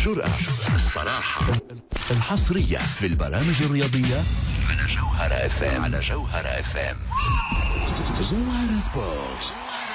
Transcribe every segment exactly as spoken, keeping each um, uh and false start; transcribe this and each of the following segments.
الجرأة، الصراحة، الحصرية في البرامج الرياضية على جوهرة اف ام. على جوهرة اف ام. جوهرة سبورت.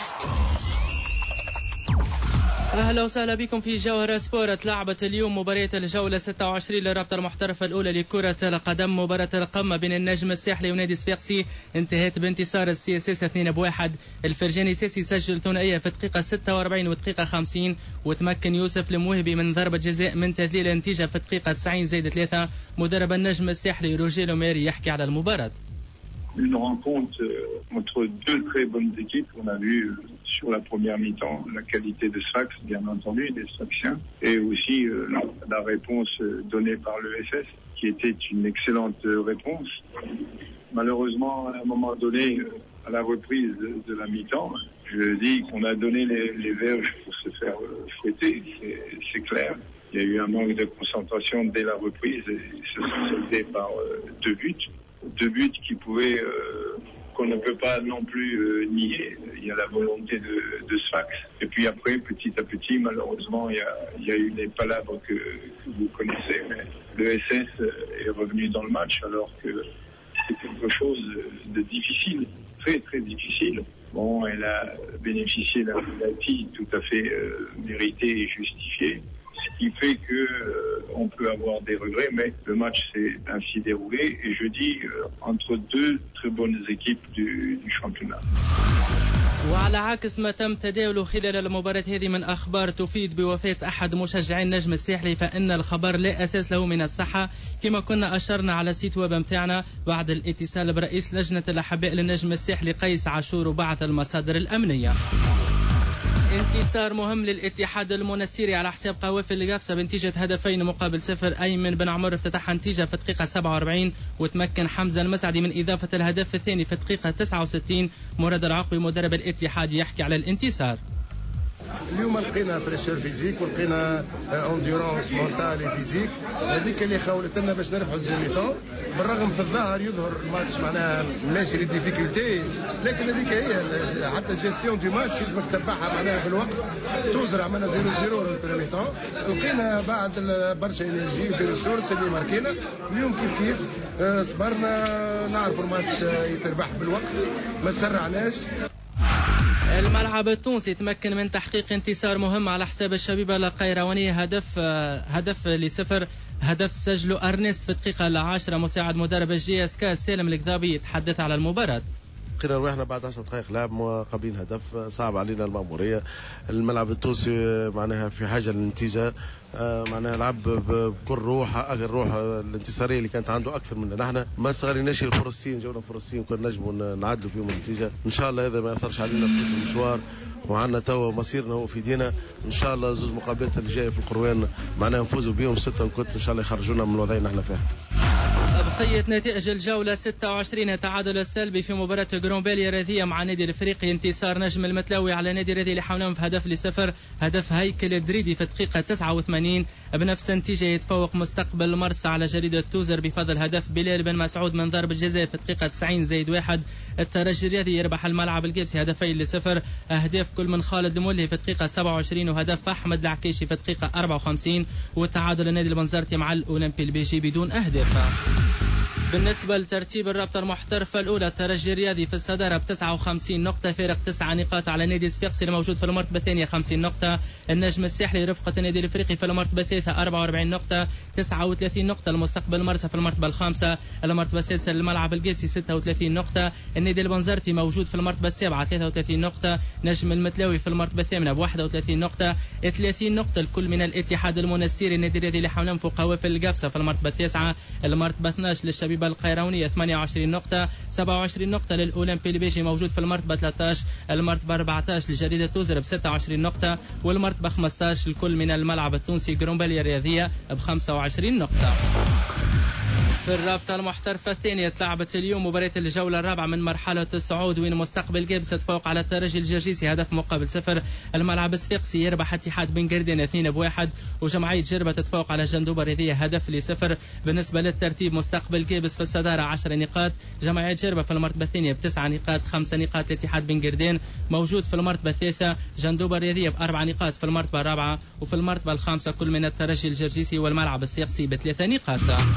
أهلا وسهلا بكم في جوهرة سبورت. لعبت اليوم مباراة الجولة ستة وعشرين للرابطة المحترفة الأولى لكرة القدم. مباراة القمة بين النجم الساحلي ونادي صفاقسي انتهت بانتصار السي اس اس اثنين بواحد. الفرجاني سيسي سجل ثنائية في الدقيقة ستة وأربعين ودقيقة خمسين، وتمكن يوسف الموهبي من ضربة جزاء من تذليل النتيجة في الدقيقة تسعين زائد ثلاثة. مدرب النجم الساحلي روجيلو ميري يحكي على المباراة. Une rencontre entre deux très bonnes équipes. On a vu sur la première mi-temps la qualité de Sfax, bien entendu, des Sfaxiens, et aussi euh, la réponse donnée par l'E S S, qui était une excellente réponse. Malheureusement, à un moment donné, à la reprise de la mi-temps, je dis qu'on a donné les, les verges pour se faire fouetter, c'est, c'est clair. Il y a eu un manque de concentration dès la reprise et se sont soldés par euh, deux buts. Deux buts qui pouvaient, euh, qu'on ne peut pas non plus euh, nier. Il y a la volonté de, de Sfax. Et puis après, petit à petit, malheureusement, il y a, il y a eu les palabres que, que vous connaissez. Mais le S S est revenu dans le match alors que c'est quelque chose de difficile, très très difficile. Bon, elle a bénéficié d'un penalty tout à fait euh, mérité et justifié. Ce qui fait que euh, on peut avoir des regrets, mais le match s'est ainsi déroulé et je dis euh, entre deux très bonnes équipes du, du championnat. وعلى عكس ما تم تداوله خلال المباراة هذه من أخبار تفيد بوفاة أحد مشجعين النجم الساحلي، فإن الخبر لا أساس له من الصحة، كما كنا أشرنا على السيت ويب متاعنا بعد الاتصال برئيس لجنة الأحباء للنجم الساحلي قيس عاشور وبعض المصادر الأمنية. انتصار مهم للاتحاد المنستيري على حساب قوافل القفصة بنتيجة هدفين مقابل صفر. أيمن بن عمر افتتح نتيجة في الدقيقة سبعة وأربعين، وتمكن حمزة المسعدي من إضافة الهدف الثاني في الدقيقة تسعة وستين. مراد العقبي مدرب الاتحاد يحكي على الانتصار. اليوم لقينا بريشر فيزيك ولقينا اندورانس مونتال فيزيك، هذيك اللي خولت لنا باش نربحوا الزوميتون. بالرغم في الظاهر يظهر الماتش معناها ماشي لي ديفيكولتي، لكن هذيك هي حتى الجيستيون دو ماتش لازمك تتبعها معناها بالوقت. توزر عملنا زيرو زيرو البريميتون، لقينا بعد برشا انرجي في السورس اللي ماركينا. اليوم كيف كيف صبرنا، نعرفوا الماتش يتربح بالوقت، ما تسرعناش. الملعب التونسي تمكن من تحقيق انتصار مهم على حساب الشبيبة القيروانية، هدف هدف لصفر. هدف سجله أرنست في الدقيقة العاشرة. مساعد مدرب الجي اس كا سالم الكذابي يتحدث على المباراة. لقينا روحنا بعد عشر دقائق لعب مقابلين هدف، صعب علينا المأمورية. الملعب التونسي معناها في حاجة للنتيجة، معناها لعب بكل روح، الروح الانتصارية اللي كانت عنده أكثر منا. نحن ما استغليناش الفرصتين، جونا فرصتين كنا نجموا نعدلوا فيهم النتيجة. إن شاء الله هذا ما يأثرش علينا في المشوار، وعنا توا مصيرنا هو في دينا. إن شاء الله زوج مقابلات اللي جاية في القروان معناها نفوزوا بيهم ستة نكت إن شاء الله يخرجونا من الوضعية اللي نحن فيها. بقية نتائج الجولة ستة وعشرين: تعادل السلبي في مباراة جرومباليا الرياضية مع نادي الافريقي، انتصار نجم المتلوي على نادي الرياضي لحولهم في هدف لصفر. هدف هيكل الدريدي في الدقيقة تسعة وثمانين. بنفس النتيجة يتفوق مستقبل مرسى على جريدة توزر بفضل هدف بلال بن مسعود من ضربة جزاء في الدقيقة تسعين زائد واحد. الترجي الرياضي يربح الملعب القبسي هدفين لصفر. أهداف كل من خالد المولي في الدقيقة سبعة وعشرين وهدف أحمد العكيشي في الدقيقة أربعة وخمسين. والتعادل النادي البنزرتي مع الأولمبي البيجي بدون أهداف. بالنسبة لترتيب الرابطة المحترفة الأولى، الترجي الرياضي في الصدارة ب تسعة وخمسين نقطة، فارق تسعة نقاط على نادي صفاقسي الموجود في المرتبة الثانية خمسين نقطة. النجم الساحلي رفقة النادي الافريقي في المرتبة الثالثة أربعة وأربعين نقطة، تسعة وثلاثين نقطة. المستقبل مرسى في المرتبة الخامسة. المرتبة السادسة للملعب القبسي ستة وثلاثين نقطة. النادي البنزرتي موجود في المرتبة السابعة ثلاثة وثلاثين نقطة. نجم المتلاوي في المرتبة الثامنة ب واحد وثلاثين نقطة. ثلاثين نقطة الكل من الاتحاد المنستيري. النادي الرياضي لحولهم فوق قوافل القفصة في المرتبة التاسعة. المرتبة اثني عشر للشبيبة القيروانية ثمانية وعشرين نقطة. سبعة وعشرين نقطة للأولمبي البيجي موجود في المرتبة ثلاثة عشر. المرتبة أربعة عشر لجريدة توزر ب ستة وعشرين نقطة. والمرتبة خمسة عشر الكل من الملعب التونسي جرومباليا الرياضية ب خمسة وعشرين نقطة. في الرابطة المحترفة الثانية تلعبت اليوم مباراة الجولة الرابعة من مرحلة الصعود وين مستقبل جابس تفوق على الترجي الجرجيسي هدف مقابل صفر. الملعب الصفاقسي يربح اتحاد بن قردين اثنين بواحد وجمعية جربة تتفوق على جندوبة الرياضية هدف لصفر. بالنسبة للترتيب مستقبل جابس في الصدارة عشر نقاط، جمعية جربة في المرتبة الثانية بتسع نقاط، خمس نقاط لاتحاد بن قردين موجود في المرتبة الثالثة، جندوبة الرياضية بأربع نقاط في المرتبة الرابعة، وفي المرتبة الخامسة كل من الترجي الجرجيسي والملعب الصفاقسي بثلاثة نقاط.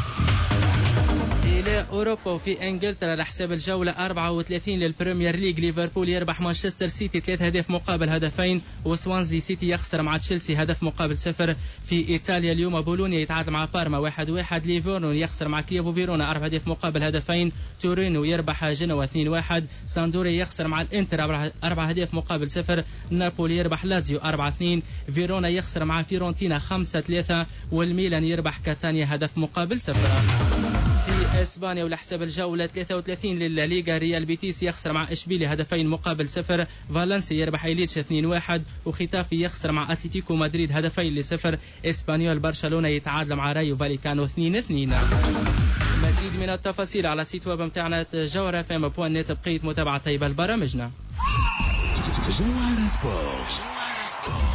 إلى أوروبا وفي إنجلترا على حساب الجولة أربعة وثلاثين للبريمير ليج، ليفربول يربح مانشستر سيتي ثلاث أهداف مقابل هدفين، وسوانزي سيتي يخسر مع تشيلسي هدف مقابل صفر. في إيطاليا اليوم بولونيا يتعادل مع بارما واحد واحد، ليفورنو يخسر مع كييفو فيرونا أربع أهداف مقابل هدفين، تورينو يربح جنوا اثنين واحد، ساندوري يخسر مع الإنتر أربع أهداف مقابل صفر، نابولي يربح لاتزيو أربعة اثنين، فيرونا يخسر مع فيرونتينا خمسة ثلاثة، والميلان يربح كاتانيا هدف مقابل صفر. في اسبانيا ولحساب الجولة ثلاثة وثلاثين للليغا، ريال بيتيس يخسر مع اشبيليا هدفين مقابل صفر، فالنسيا يربح ايليتش اثنين واحد، وختافي يخسر مع اتلتيكو مدريد هدفين لصفر. اسبانيول برشلونة يتعادل مع رايو فاليكانو اثنين اثنين. مزيد من التفاصيل على سيت ويب متاعنا جوهرة اف ام دوت نت. بقية متابعة طيبة لبرامجنا. جوهرة سبورت.